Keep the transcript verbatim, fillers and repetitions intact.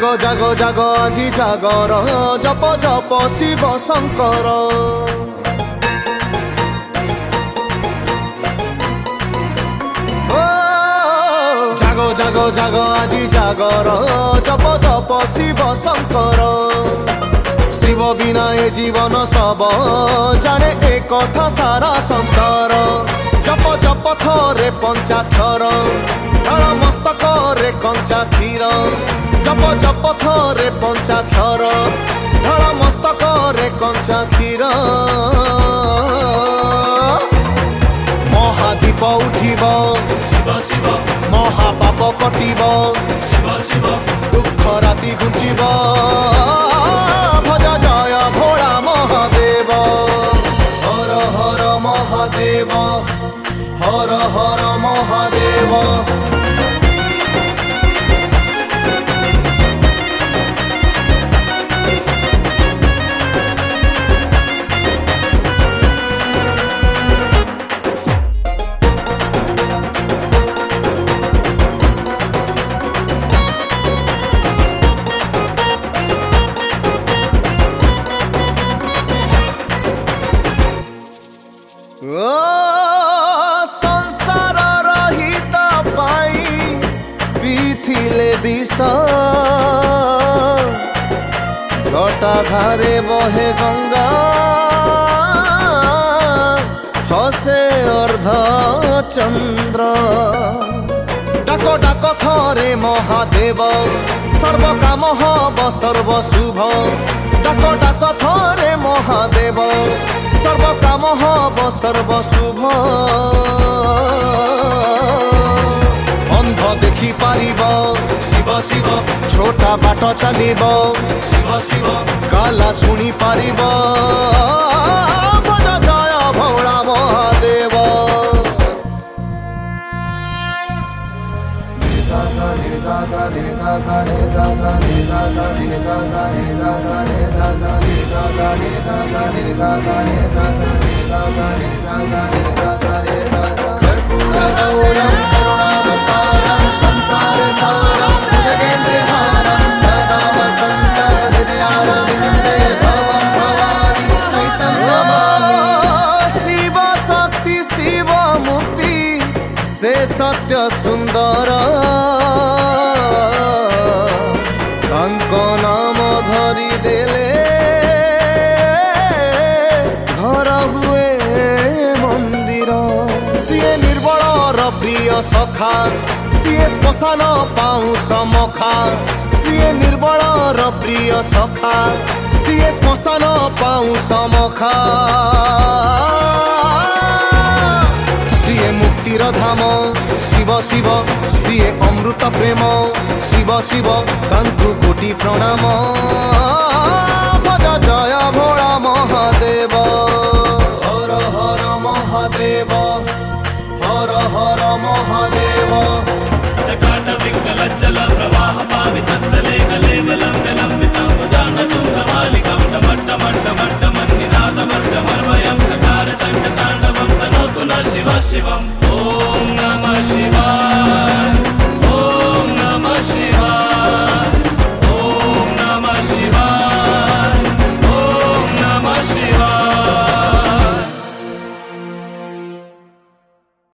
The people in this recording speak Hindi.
जागो जागो जागो आजी जागर जप जप शिव शंकर। जागो जागो जागो आजी जागर जप जप शिव शंकर। शिव बिना ए जीवन सब जाने ए कथा सारा संसार। जप जप थरे पंचाक्षर ढाल मस्तक रे कंचा क्षीर। जप जप थरे पंचाक्षर ढाल मस्तक रे कंचा क्षीर। महादीप उठिब शिव शिव महापाप कटिब शिव शिव दुख राति घुंचिब। भज जय भोला महादेव हर हर महादेव हर हर महादेव। संसार रहित पाई पीथिले विष जटा धारे बहे गंगा हसे अर्ध चंद्र। डाको डाको थरे महादेव सर्व काम हब सर्व शुभ। डाको डाको थरे महादेव सर्व काम हब सर्व शुभ। अंध देखि पारिब शिव शिव छोटा बाट चलिब शिव शिव काला शुणी पारिब। भज जय भोला महादेव। कर्पूरगौरं करुणावतारं संसार सारं भुजगेन्द्रहारं सदा वसन्तं हृदयारविन्दे भवं भवानी सहितं नमामि। शिव शक्ति शिव मुक्ति से सत्य सुंदर तांको नाम धरी देले घर हुए मंदिर। सीए निर्बल प्रिय सखा सीए श्मशान पाउस मखा। सीए निर्बल प्रिय सखा सीए श्मशान पाउस मखा। सीए मुक्तिर धाम शिव शिव सीए अमृत प्रेम शिव शिव तांकु कोटि प्रणाम। भज जय भोला महादेव हर हर महादेव हर हर महादेव। चकाट विकलज्जल प्रवाह पावितस्थले कलेवलं विलम्बितं भुजाङ्गतुङ्गमालिकं टमट्टमट्टमट्टमन्निनादमट्टमर्वयं चकार चण्डताण्डवं तनोतु नः शिवः शिवम्। ॐ नमः शिवाय।